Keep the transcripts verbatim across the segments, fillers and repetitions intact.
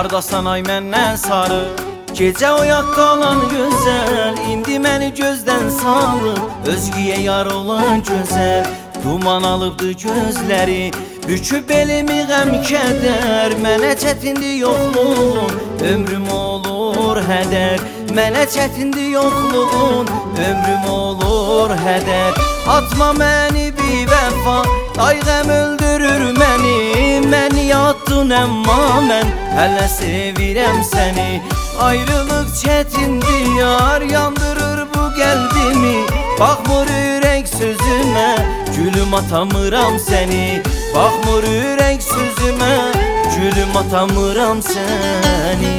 Hardasan ay məndən sarı. Gecə oyaq qalan gözəl, indi məni gözdən salır. Özgüyə yar olan gözəl, duman alıbdı gözləri. Büküb belimi qəm kədər, mənə çətindir yoxluğun, ömrüm olur hədər. Mənə çətindir yoxluğun, ömrüm olur hədər. Atma məni bir vəfa, ay qəm öldürür məni. Məni yatdın əmma mən hələ sevirəm səni. Ayrılıq çətindir yar, yandırır bu qəlbimi. Baxmır ürək sözümə, gülüm atamıram səni. Baxmır ürək sözümə, gülüm atamıram səni.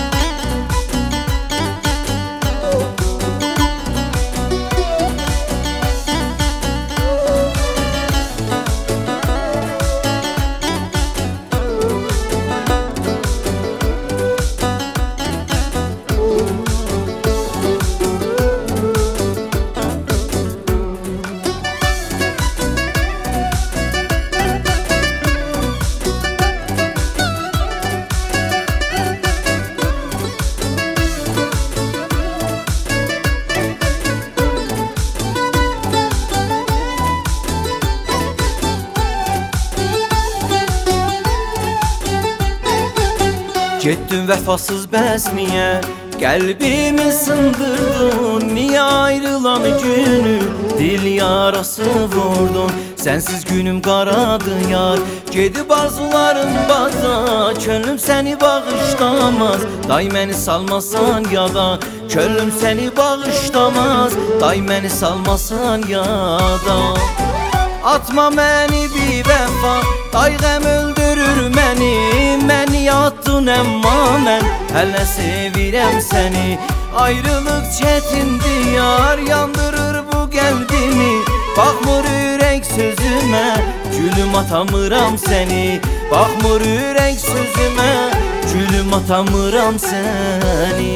Getdin vəfasız bəs niyə, qəlbimi sındırdın. Niyə ayrılan günü dil yarası vurdun. Sənsiz günüm qaradı yar, gedib arzularım baza. Könlüm səni bağışlamaz, day məni salmasan yada. Könlüm səni bağışlamaz, day məni salmasan yada. Atma məni bir vəfa, day qəm öldürür məni. Məni yatdın əmma mən hələ sevirəm səni. Ayrılıq çətindir yar, yandırır bu qəlbimi. Baxmır ürək sözümə, gülüm atamıram səni. Baxmır ürək sözümə, gülüm atamıram səni.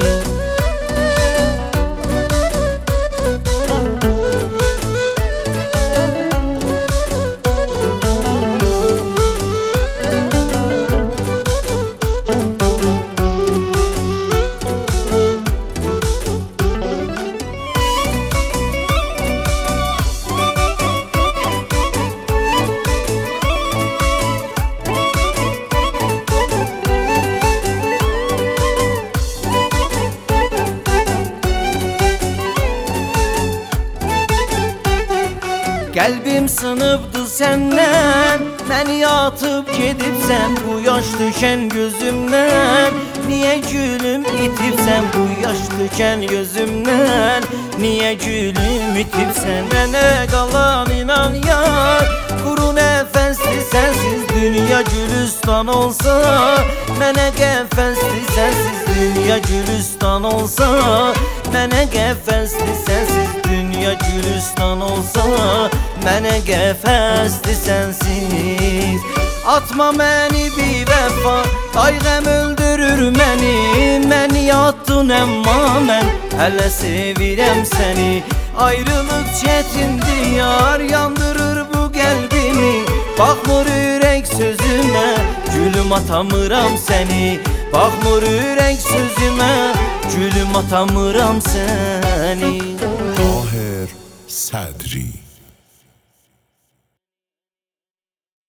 Qəlbim sınıbdı səndən, məni atıb gedibsən. Bu yaş düşən gözümdən, niyə gülüm itibsən? Bu yaş düşən gözümdən, niyə gülüm itibsən? Mənə qalan inan yar, quru nəfəsli sənsiz. Dünya gülüstan olsa, mənə qəfəsli sənsiz. Dünya gülüstan olsa, mənə qəfəsli sənsiz. Dünya gülüstan olsa, mənə qəfəsli sənsiz. Atma məni bir vəfa, day qəm öldürür məni. Məni yatdın əmma mən hələ sevirəm səni. Ayrılıq çətindir yar, yandırır bu qəlbimi. Baxmır ürək sözümə, gülüm atamıram səni. Baxmır ürək sözümə, gülüm atamıram səni. Tahir Sadri.